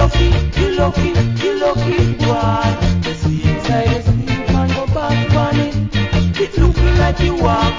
you lucky boy. See inside the sleep and go back on it. It looking like you walk